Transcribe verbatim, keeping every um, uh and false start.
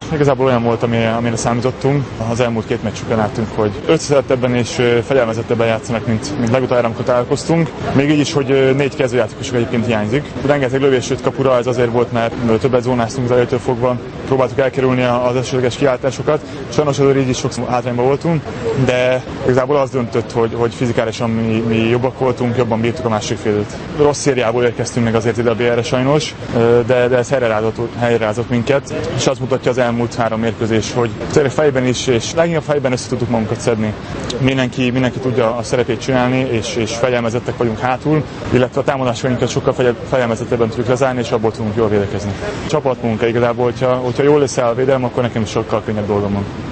Igazából olyan volt, ami, amire számítottunk. Az elmúlt két meccsükön láttunk, hogy összetettebben és fegyelmezettebben játszanak, mint, mint legutóbb, amikor találkoztunk. Még így is, hogy négy kezdőjátékosok egyébként hiányzik. Rengeteg lövés jött kapura, ez azért volt, mert többet zónáztunk az elejétől fogva. Próbáltuk elkerülni az esetleges kiáltásokat. Sajnos azért így is sokszor hátrányban voltunk, de igazából az döntött, hogy, hogy fizikálisan mi, mi jobbak voltunk, jobban bírtuk a másik félt. Rossz szériából érkeztünk meg azért ide a bé er-re sajnos, de, de ez helyrerázott, helyrerázott minket, és azt mutatja az elmúlt három mérkőzés, hogy tényleg fejben is, és leginkább fejben össze tudtuk magunkat szedni. Mindenki, mindenki tudja a szerepét csinálni, és, és fegyelmezettek vagyunk hátul, illetve a támadásainkat sokkal fegyelmezettebben tudjuk lezárni, és abból tudunk jól védekezni. Csapatmunka igazából, hogyha, hogyha jól lesz el a védelem, akkor nekem is sokkal könnyebb dolgom van.